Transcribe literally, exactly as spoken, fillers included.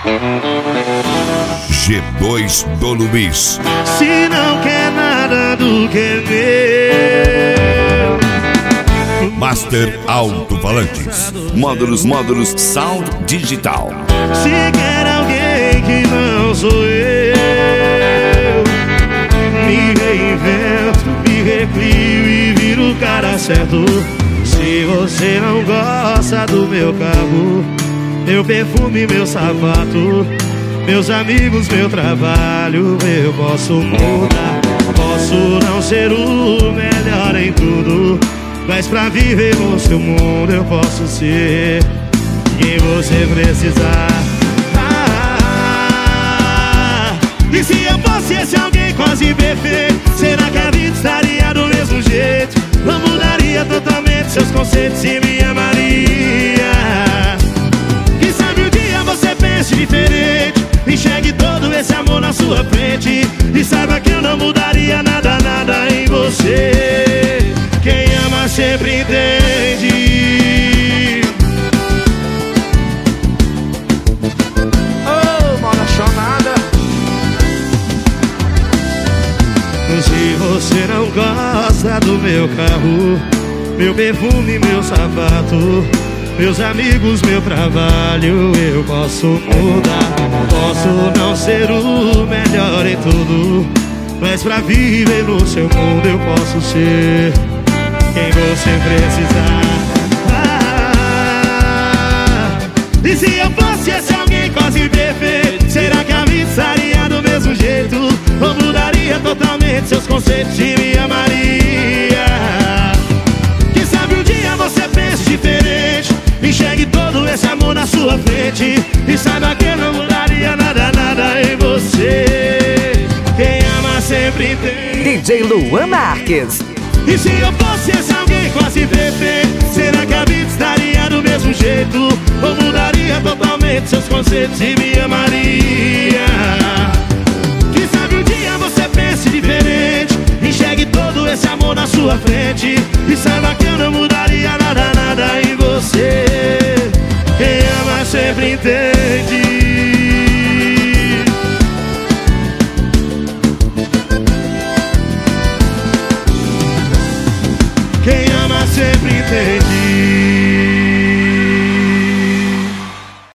G dois do Luiz. Se não quer nada do que meu. Master Alto-Falantes. Módulos, módulos, sound digital. Se quer alguém que não sou eu, me reinvento, me recrio e viro o cara certo. Se você não gosta do meu carro, meu perfume, meu sapato, meus amigos, meu trabalho, eu posso mudar. Posso não ser o melhor em tudo, mas pra viver no seu mundo eu posso ser quem você precisar. Ah, e se eu fosse esse alguém quase perfeito, será que a vida estaria do mesmo jeito? Não mudaria totalmente seus conceitos e me amaria. Quem sabe um dia você pense diferente, enxergue todo esse amor na sua frente e saiba que eu não mudaria nada, nada em você. Quem ama sempre entende. Oh, mal apaixonada. Se você não gosta do meu carro, meu perfume, meu sapato, meus amigos, meu trabalho, eu posso mudar. Posso não ser o melhor em tudo, mas pra viver no seu mundo eu posso ser quem você precisar. Ah, e se eu fosse esse alguém quase perfeito, será que a vida estaria do mesmo jeito? Ou mudaria totalmente seus conceitos e me amaria? Quem sabe um dia você pense diferente, enxergue todo esse amor na sua frente e saiba que eu não mudaria nada, nada em você. Quem ama sempre tem. D J Luan Marques. E se eu fosse esse alguém quase perfeito, será que a vida estaria do mesmo jeito? Ou mudaria totalmente seus conceitos e me amaria? Quem sabe um dia você pense diferente, enxergue todo esse amor na sua frente e saiba que eu não mudaria nada, nada em você. Quem ama sempre entende. Quem ama sempre entende.